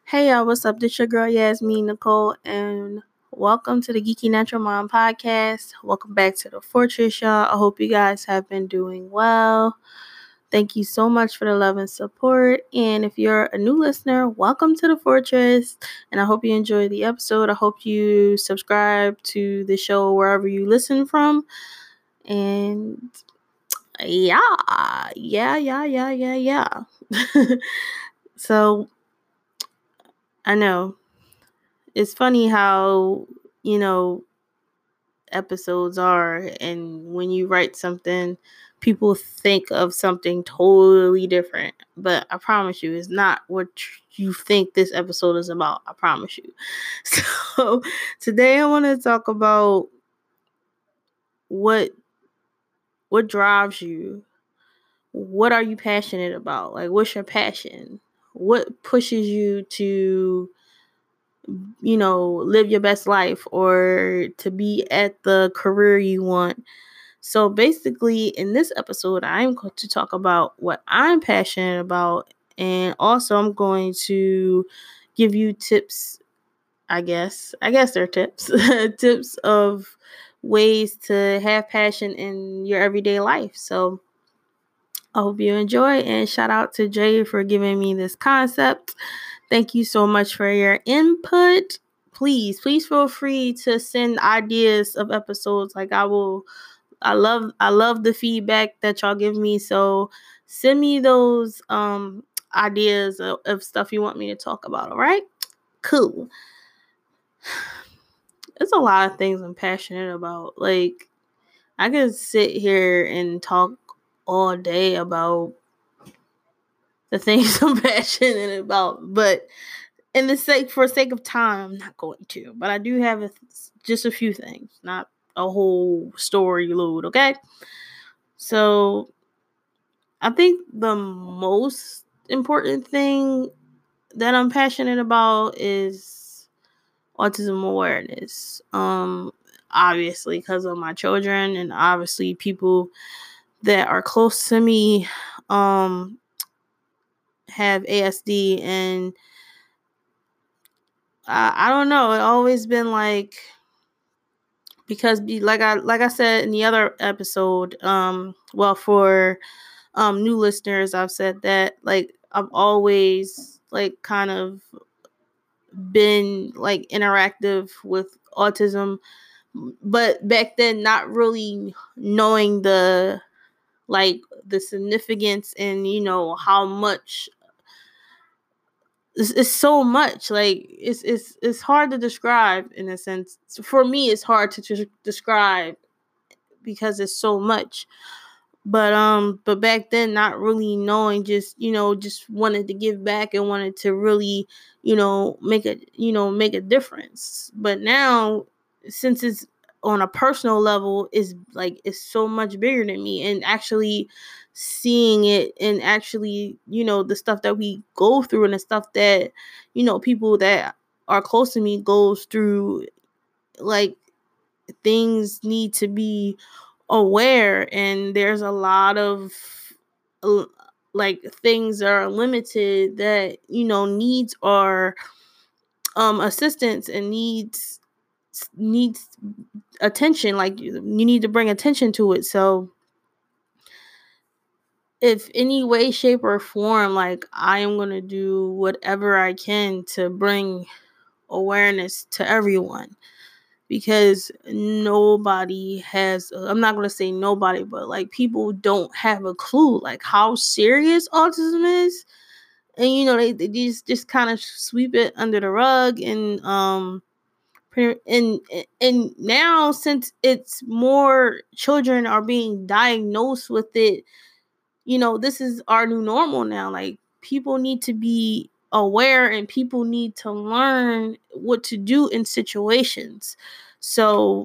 Hey y'all, what's up? This your girl Yasmin Nicole, and welcome to the Geeky Natural Mom podcast. Welcome back to the Fortress, y'all. I hope you guys have been doing well. Thank you so much for the love and support. And if you're a new listener, welcome to the Fortress. And I hope you enjoyed the episode. I hope you subscribe to the show wherever you listen from. And yeah. So I know it's funny how, episodes are, and when you write something, people think of something totally different. But I promise you, it's not what you think this episode is about. I promise you. So today I want to talk about what drives you. What are you passionate about? Like, what's your passion? What pushes you to live your best life or to be at the career you want. So basically, in this episode, I'm going to talk about what I'm passionate about. And also, I'm going to give you tips, I guess they're tips, tips of ways to have passion in your everyday life. So I hope you enjoy, and shout out to Jay for giving me this concept. Thank you so much for your input. Please feel free to send ideas of episodes. Like I love the feedback that y'all give me. So send me those ideas of stuff you want me to talk about. All right? Cool. There's a lot of things I'm passionate about. Like, I could sit here and talk all day about the things I'm passionate about, but for sake of time, I'm not going to. But I do have just a few things, not a whole story load. Okay, so I think the most important thing that I'm passionate about is autism awareness. Obviously, because of my children, and obviously people that are close to me have ASD, and I don't know. It always been like, because like I said in the other episode, for new listeners, I've said that like I've always like kind of been like interactive with autism, but back then not really knowing the significance and how much. It's so much. Like it's hard to describe, in a sense. For me, it's hard to describe because it's so much. But back then, not really knowing, just wanted to give back and wanted to really make a difference. But now, since it's on a personal level, it's so much bigger than me, and actually seeing it, and actually the stuff that we go through, and the stuff that people that are close to me goes through, like, things need to be aware, and there's a lot of like things that are limited, that needs our assistance, and needs attention. Like, you need to bring attention to it. So if any way, shape, or form, like, I am going to do whatever I can to bring awareness to everyone, because nobody has, I'm not going to say nobody, but like people don't have a clue like how serious autism is. And they just kind of sweep it under the rug. And now, since it's more children are being diagnosed with it, this is our new normal now. Like, people need to be aware, and people need to learn what to do in situations. So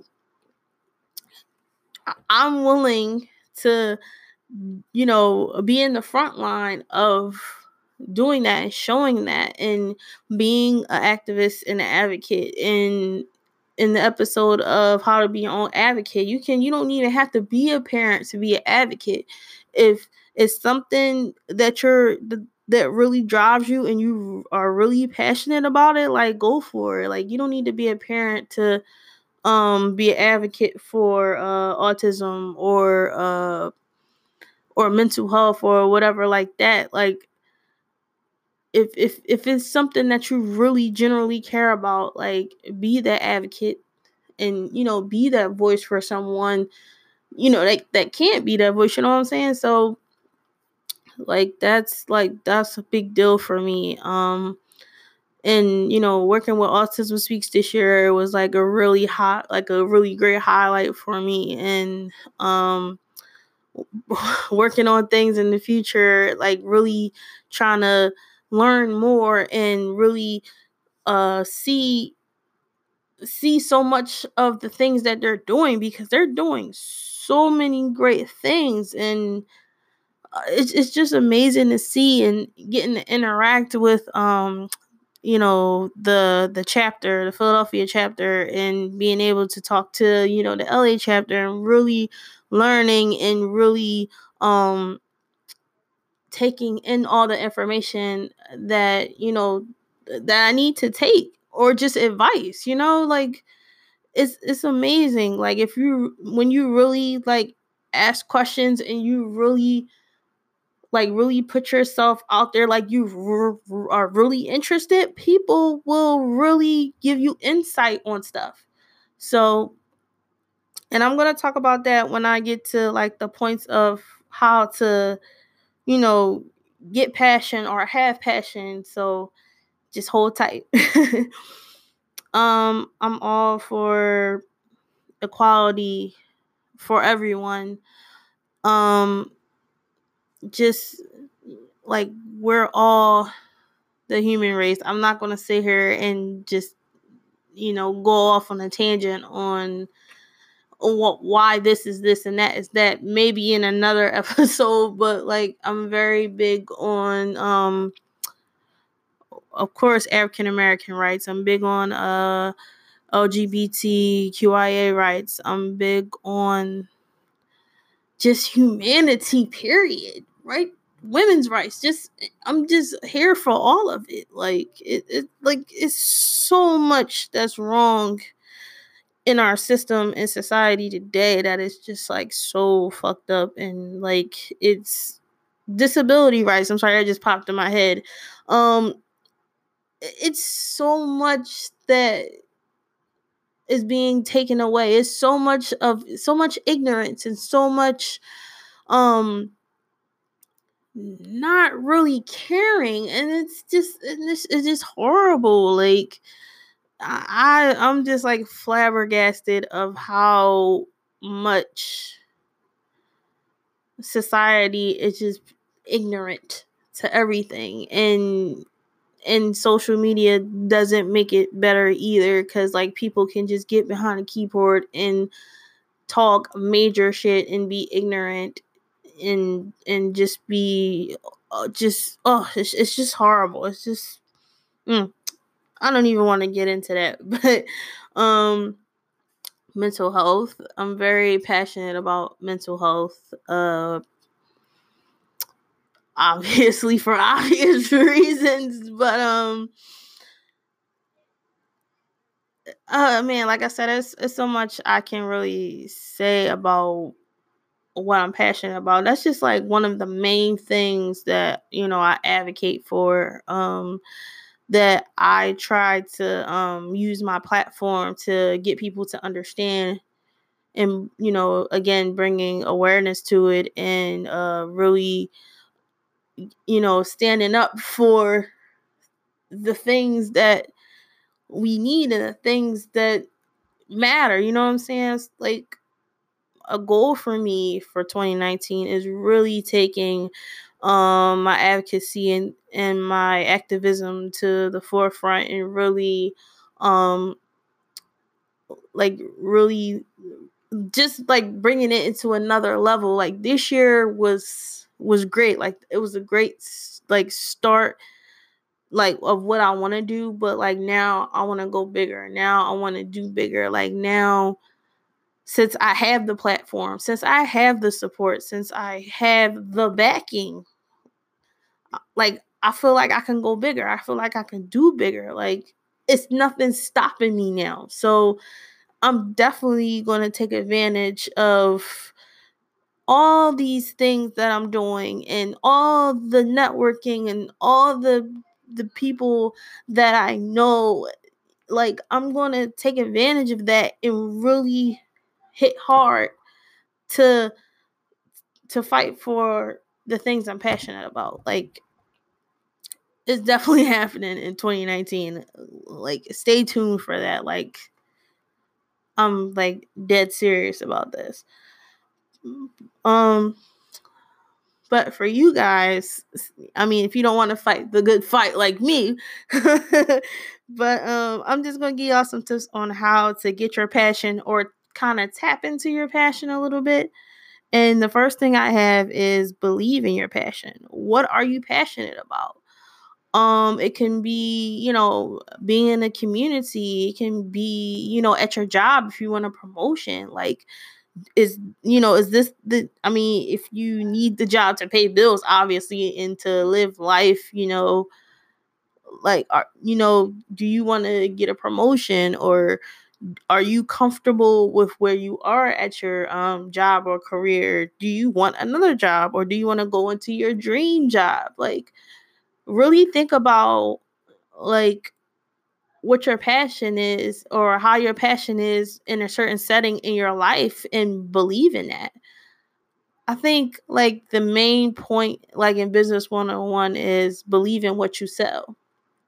I'm willing to, be in the front line of doing that and showing that, and being an activist and an advocate. In the episode of how to be your own advocate, you don't even have to be a parent to be an advocate. If it's something that that really drives you and you are really passionate about it, like go for it. Like you don't need to be a parent to be an advocate for autism or mental health or whatever like that. Like if it's something that you really generally care about, like be that advocate and be that voice for someone that can't be that voice, you know what I'm saying? So that's a big deal for me. And working with Autism Speaks this year was like a really great highlight for me. And working on things in the future, like really trying to learn more and really see so much of the things that they're doing, because they're doing so many great things. And it's just amazing to see and getting to interact with the chapter, the Philadelphia chapter, and being able to talk to the LA chapter, and really learning and really taking in all the information that that I need to take, or just advice, like it's amazing. Like when you really like ask questions and you really put yourself out there, like you are really interested, people will really give you insight on stuff. So, and I'm going to talk about that when I get to like the points of how to, get passion or have passion. So just hold tight. I'm all for equality for everyone. Just like we're all the human race. I'm not going to sit here and just go off on a tangent on why this is this and that is that, maybe in another episode. But like I'm very big on of course African American rights. I'm big on LGBTQIA rights. I'm big on just humanity, period, right? Women's rights. I'm just here for all of it. Like it's so much that's wrong in our system and society today that is just like so fucked up. And like it's disability rights. I'm sorry, that just popped in my head. It's so much that is being taken away. It's so much ignorance and so much not really caring, and it's just horrible. Like I'm just like flabbergasted of how much society is just ignorant to everything, and social media doesn't make it better either, because like people can just get behind a keyboard and talk major shit and be ignorant and just be it's just horrible. It's just I don't even want to get into that. But mental health, I'm very passionate about mental health, obviously for obvious reasons. But man, like I said, it's so much I can really say about what I'm passionate about. That's just like one of the main things that I advocate for, that I try to use my platform to get people to understand, and again bringing awareness to it, and really standing up for the things that we need and the things that matter. You know what I'm saying? It's like a goal for me for 2019 is really taking my advocacy and my activism to the forefront, and really really just like bringing it into another level. Like this year was great. Like it was a great like start like of what I want to do, but like now I want to go bigger. Now I want to do bigger. Like now, since I have the platform, since I have the support, since I have the backing, like I feel like I can go bigger. I feel like I can do bigger. Like, it's nothing stopping me now. So I'm definitely going to take advantage of all these things that I'm doing and all the networking and all the people that I know. Like, I'm going to take advantage of that and really hit hard to fight for the things I'm passionate about. Like, it's definitely happening in 2019. Like, stay tuned for that. Like, I'm like dead serious about this. But for you guys, I mean, if you don't want to fight the good fight like me, but I'm just gonna give y'all some tips on how to get your passion or kind of tap into your passion a little bit. And the first thing I have is believe in your passion. What are you passionate about? It can be, being in a community. It can be, at your job if you want a promotion. Like, is this if you need the job to pay bills, obviously, and to live life, like, do you want to get a promotion, or are you comfortable with where you are at your job or career? Do you want another job, or do you want to go into your dream job? Like, really think about, like, what your passion is, or how your passion is in a certain setting in your life, and believe in that. I think, like, the main point, like, in Business 101 is believe in what you sell.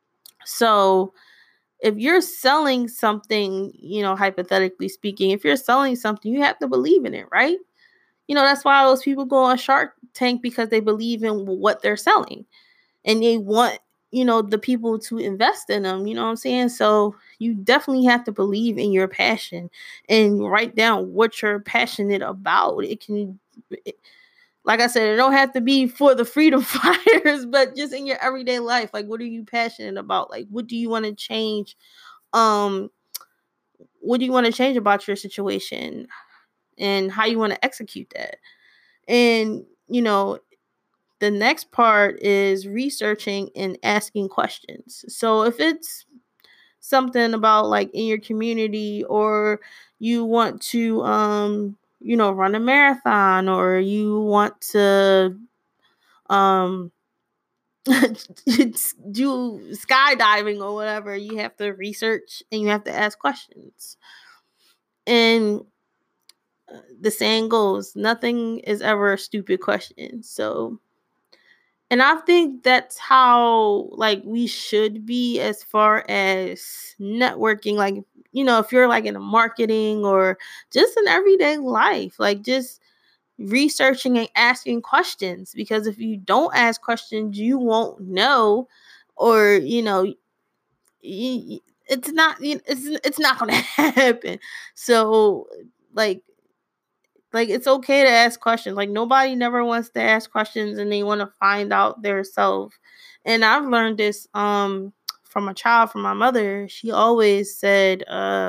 So if you're selling something, hypothetically speaking, if you're selling something, you have to believe in it, right? That's why those people go on Shark Tank, because they believe in what they're selling and they want, the people to invest in them. You know what I'm saying? So you definitely have to believe in your passion and write down what you're passionate about. Like I said, it don't have to be for the freedom fighters, but just in your everyday life. Like, what are you passionate about? Like, what do you want to change? What do you want to change about your situation, and how you want to execute that? And, the next part is researching and asking questions. So if it's something about, like, in your community, or you want to run a marathon, or you want to um do skydiving or whatever, you have to research and you have to ask questions. And the saying goes, nothing is ever a stupid question. So, and I think that's how, like, we should be as far as networking. Like, if you're, like, in a marketing or just in everyday life, like, just researching and asking questions. Because if you don't ask questions, you won't know, or, it's not, it's not going to happen. So, like, it's okay to ask questions. Like, nobody never wants to ask questions, and they want to find out their self. And I've learned this from a child, from my mother. She always said,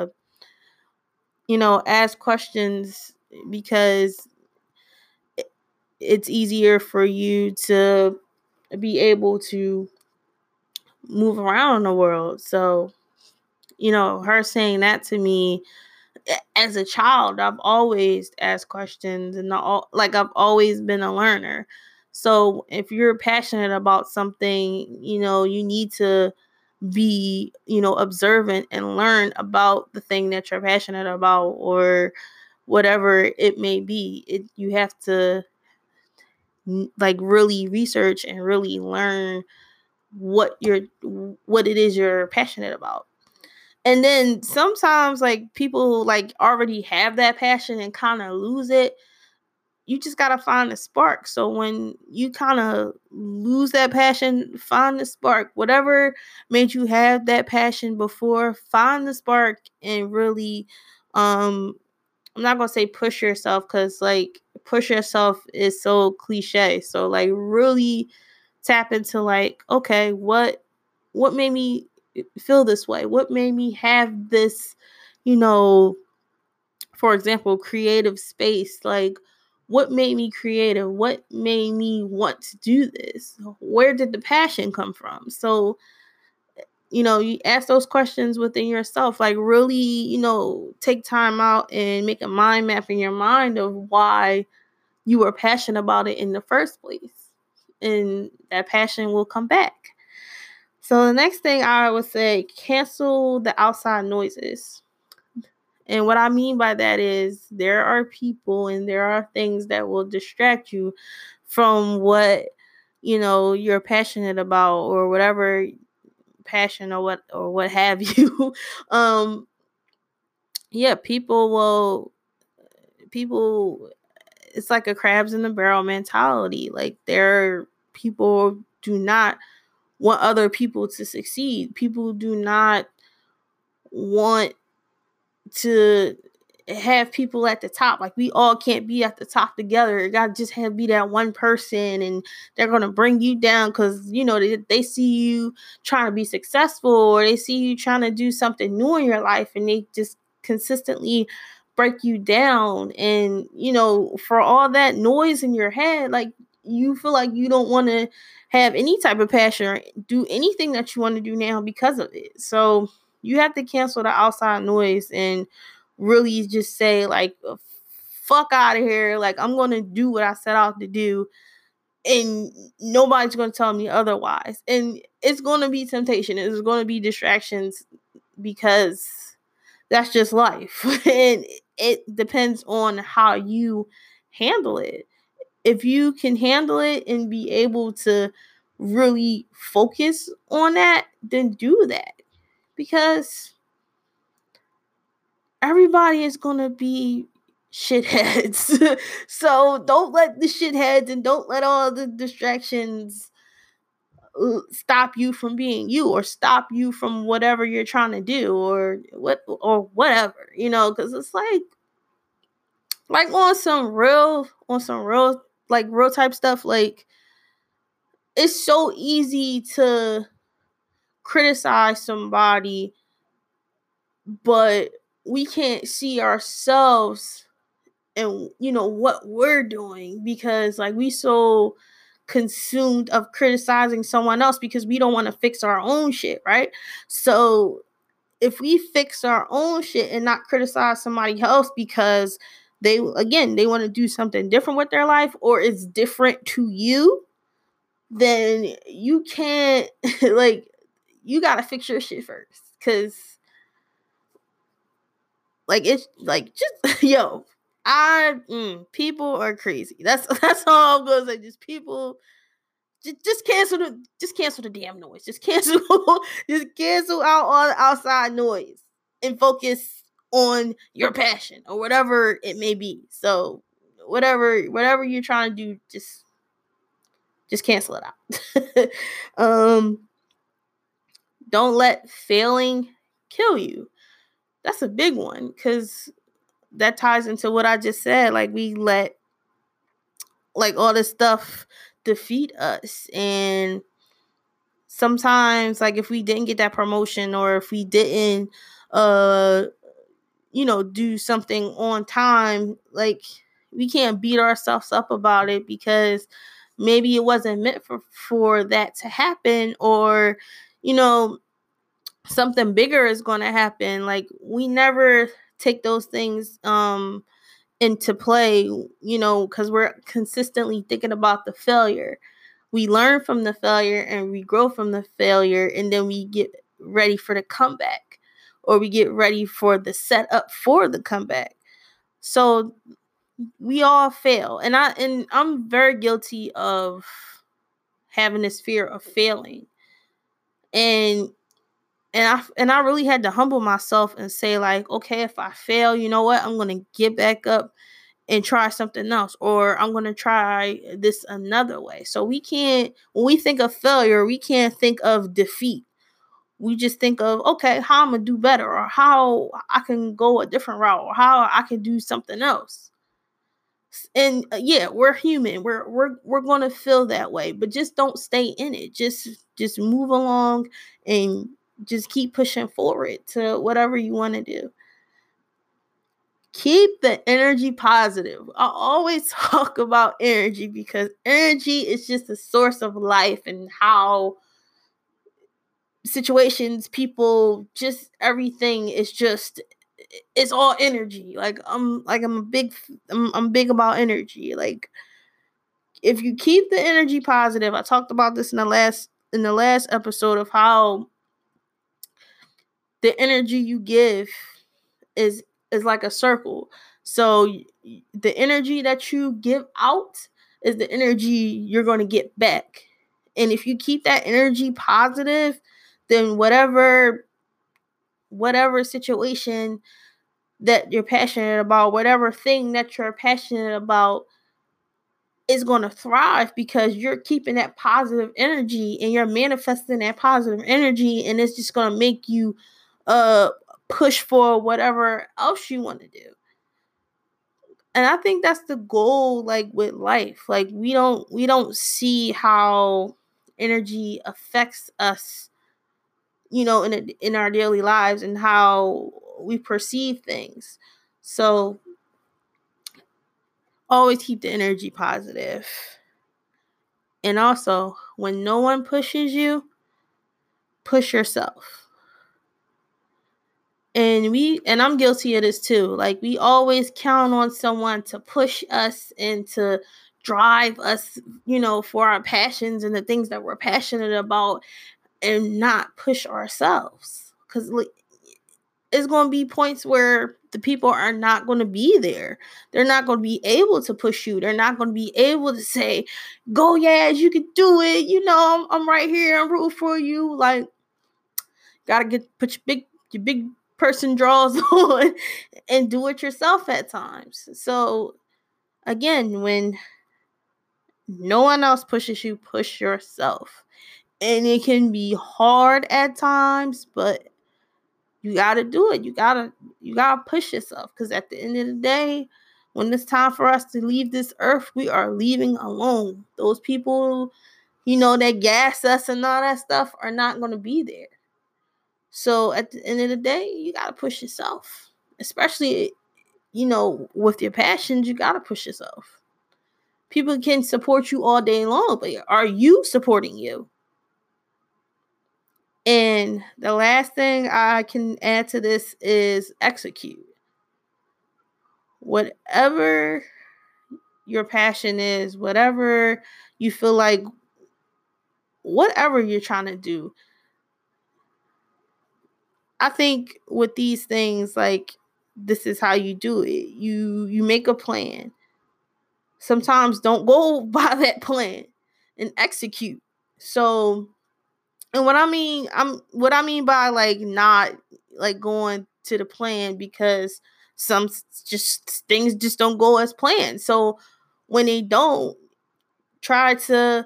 ask questions, because it's easier for you to be able to move around in the world. So, her saying that to me, as a child, I've always asked questions, and I've always been a learner. So if you're passionate about something, you need to be, observant and learn about the thing that you're passionate about, or whatever it may be. You have to, like, really research and really learn what it is you're passionate about. And then sometimes, like, people, like, already have that passion and kind of lose it. You just got to find the spark. So when you kind of lose that passion, find the spark. Whatever made you have that passion before, find the spark, and really, I'm not going to say push yourself, because, like, push yourself is so cliche. So, like, really tap into, like, okay, what made me feel this way? What made me have this, for example, creative space? Like, What made me creative? What made me want to do this? Where did the passion come from? So, you ask those questions within yourself, like really, take time out and make a mind map in your mind of why you were passionate about it in the first place. And that passion will come back. So the next thing I would say, cancel the outside noises. And what I mean by that is there are people and there are things that will distract you from what, you're passionate about, or whatever passion or what have you. um yeah, people, it's like a crabs in the barrel mentality. Like, people do not want other people to succeed. People do not want to have people at the top. Like, we all can't be at the top together. It gotta just be that one person, and they're gonna bring you down because they see you trying to be successful, or they see you trying to do something new in your life, and they just consistently break you down. And for all that noise in your head, like, you feel like you don't want to have any type of passion or do anything that you want to do now because of it. So you have to cancel the outside noise and really just say, like, fuck out of here. Like, I'm going to do what I set out to do, and nobody's going to tell me otherwise. And it's going to be temptation. It's going to be distractions, because that's just life. And it depends on how you handle it. If you can handle it and be able to really focus on that, then do that. Because everybody is going to be shitheads. So don't let the shitheads and don't let all the distractions stop you from being you, or stop you from whatever you're trying to do, or whatever, because it's like on some real like real type stuff. Like, it's so easy to criticize somebody, but we can't see ourselves and what we're doing, because like we so consumed of criticizing someone else because we don't want to fix our own shit, right? So if we fix our own shit and not criticize somebody else because they want to do something different with their life, or it's different to you, then you can't like, you gotta fix your shit first. Because like, it's like, just yo, people are crazy. That's all I'm gonna say. Just people, just cancel the damn noise. Just cancel out all the outside noise and focus on your passion or whatever it may be. So whatever you're trying to do, just cancel it out. Don't let failing kill you. That's a big one, because that ties into what I just said. Like, we let like all this stuff defeat us. And sometimes, like, if we didn't get that promotion, or if we didn't do something on time, like, we can't beat ourselves up about it, because maybe it wasn't meant for that to happen, or something bigger is going to happen. Like, we never take those things into play, because we're consistently thinking about the failure. We learn from the failure and we grow from the failure, and then we get ready for the comeback, or we get ready for the setup for the comeback. So we all fail, and I'm very guilty of having this fear of failing. And I really had to humble myself and say, like, okay, if I fail, you know what? I'm going to get back up and try something else, or I'm going to try this another way. So when we think of failure, we can't think of defeat. We just think of, okay, how I'm going to do better, or how I can go a different route, or how I can do something else. And yeah, we're human. We're going to feel that way, but just don't stay in it. Just move along and just keep pushing forward to whatever you want to do. keep the energy positive. I always talk about energy because energy is just a source of life, and how situations, people, just everything is just, it's all energy. I'm big about energy. Like, if you keep the energy positive, I talked about this in the last episode of how the energy you give is like a circle. So the energy that you give out is the energy you're going to get back. And if you keep that energy positive, then whatever situation that you're passionate about, whatever thing that you're passionate about, is going to thrive, because you're keeping that positive energy and you're manifesting that positive energy, and it's just going to make you push for whatever else you want to do. And I think that's the goal, like, with life. Like, we don't see how energy affects us, in our daily lives, and how we perceive things. So always keep the energy positive. And also, when no one pushes you, push yourself. And I'm guilty of this too. Like, we always count on someone to push us and to drive us, for our passions and the things that we're passionate about, and not push ourselves. Because it's going to be points where the people are not going to be there. They're not going to be able to push you. They're not going to be able to say, go, Yaz, you can do it. I'm right here. I'm rooting for you. Like, gotta put your big person draws on and do it yourself at times. So again, when no one else pushes you, push yourself. And it can be hard at times, but you gotta do it. You gotta push yourself, because at the end of the day, when it's time for us to leave this earth, we are leaving alone. Those people, that gas us and all that stuff, are not going to be there. So at the end of the day, you gotta push yourself. Especially, with your passions, you gotta push yourself. People can support you all day long, but are you supporting you? And the last thing I can add to this is execute. Whatever your passion is, whatever you feel like, whatever you're trying to do, I think with these things, like, this is how you do it. You make a plan. Sometimes don't go by that plan, and execute. So, and what I mean by, like, not like going to the plan, because some just things just don't go as planned. So when they don't, try to,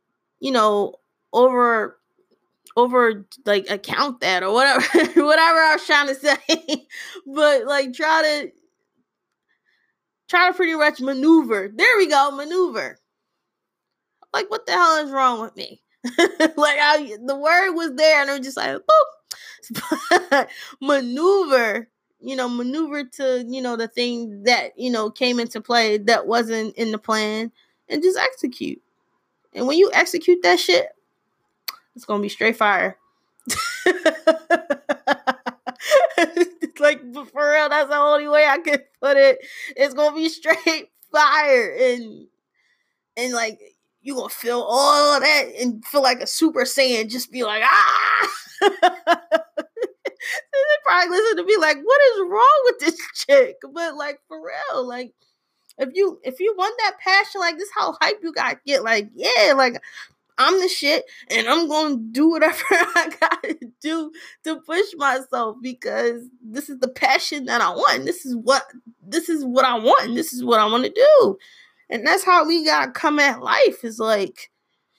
over like account that, or whatever whatever I was trying to say. But like, try to pretty much maneuver. There we go, maneuver. Like, what the hell is wrong with me? Like, the word was there, and I'm just like, boop. Maneuver, maneuver to, the thing that, came into play that wasn't in the plan, and just execute. And when you execute that shit, it's gonna be straight fire. Like, for real, that's the only way I could put it. It's gonna be straight fire, and like, you gonna feel all of that and feel like a Super Saiyan, just be like, ah. They probably listen to me like, what is wrong with this chick? But like, for real, like, if you want that passion, like, this how hype you gotta get. Like, yeah, like, I'm the shit, and I'm going to do whatever I got to do to push myself, because this is the passion that I want. This is what I want, and this is what I want to do. And that's how we got to come at life, is like,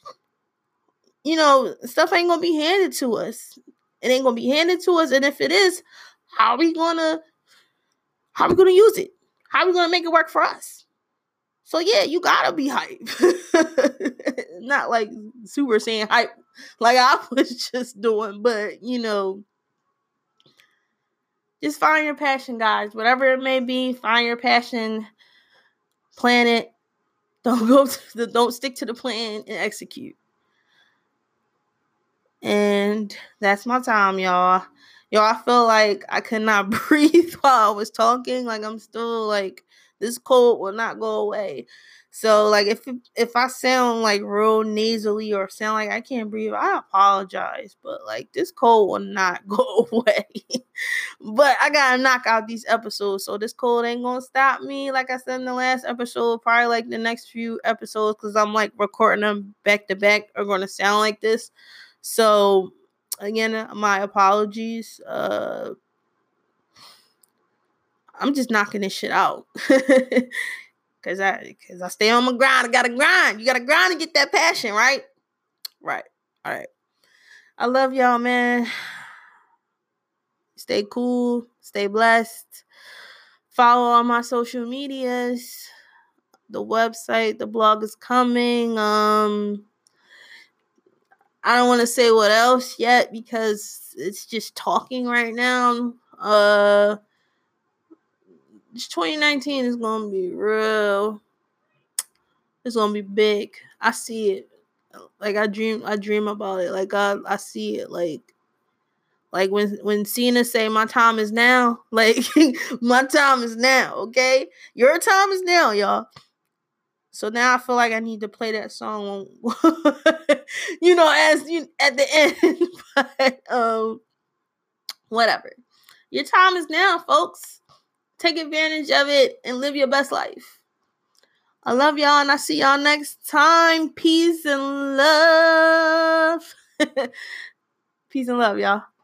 stuff ain't going to be handed to us. It ain't going to be handed to us. And if it is, how are we going to use it? How are we going to make it work for us? So yeah, you gotta be hype. Not like Super Saiyan hype like I was just doing, but Just find your passion, guys. Whatever it may be, find your passion. Plan it. Don't stick to the plan and execute. And that's my time, y'all. I feel like I could not breathe while I was talking. Like, I'm still like, this cold will not go away. So, like, if I sound like real nasally or sound like I can't breathe, I apologize. But like, this cold will not go away. But I gotta knock out these episodes, so this cold ain't gonna stop me. Like I said in the last episode, probably like the next few episodes, because I'm like recording them back to back, are gonna sound like this. So again, my apologies. I'm just knocking this shit out. Cause I stay on my grind. I gotta grind. You gotta grind to get that passion, right? Right. All right. I love y'all, man. Stay cool. Stay blessed. Follow all my social medias. The website, the blog is coming. I don't want to say what else yet because it's just talking right now. 2019 is gonna be real. It's gonna be big. I see it. Like I dream about it. Like I see it. Like when Cena say my time is now. Like my time is now. Okay, your time is now, y'all. So now I feel like I need to play that song, as you at the end. But whatever. Your time is now, folks. Take advantage of it and live your best life. I love y'all, and I'll see y'all next time. Peace and love. Peace and love, y'all.